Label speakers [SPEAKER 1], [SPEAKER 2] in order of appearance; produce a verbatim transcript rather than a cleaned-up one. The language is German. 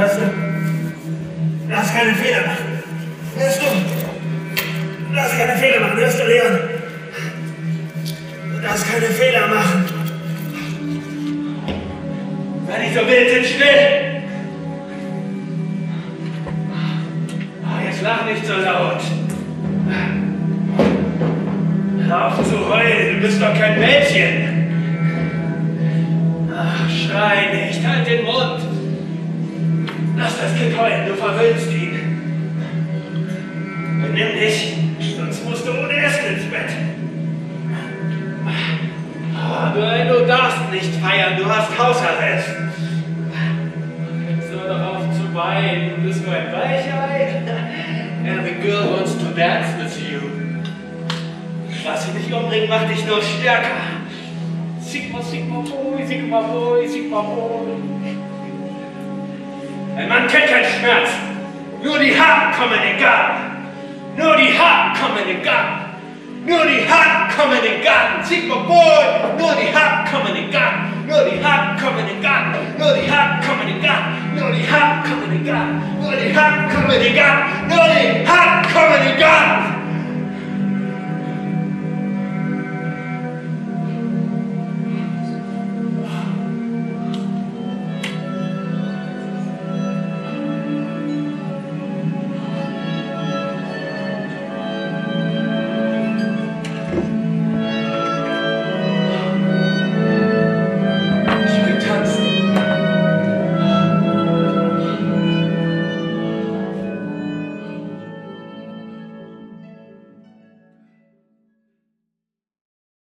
[SPEAKER 1] hörst du? Du darfst keine Fehler machen. Hörst du? Du darfst keine Fehler machen, hörst du, Leon? Du darfst keine Fehler machen. Sei nicht so wild, sitz still! Oh, jetzt lach nicht so laut. Hör auf zu heulen, du bist doch kein Mädchen. Ach, schrei nicht, halt den Mund. Lass das Kind heulen, du verwöhnst ihn. Benimm dich, sonst musst du ohne Essen ins Bett. Oh, du, du darfst nicht feiern, du hast Hausarrest. Jetzt hör doch auf zu weinen, du bist nur ein Weichei. Every girl wants to dance with you. Was sie dich umbringt, macht dich nur stärker. Sigma, Sigma, Boy, Sigma, Boy, Sigma, Boy. Ein Mann kennt keinen Schmerz. Nur die Harten kommen in den Garten. Nur die Harten kommen in den Garten. Nur die Harten kommen in den Garten. Sigma, Boy, nur die Harten kommen in den Garten.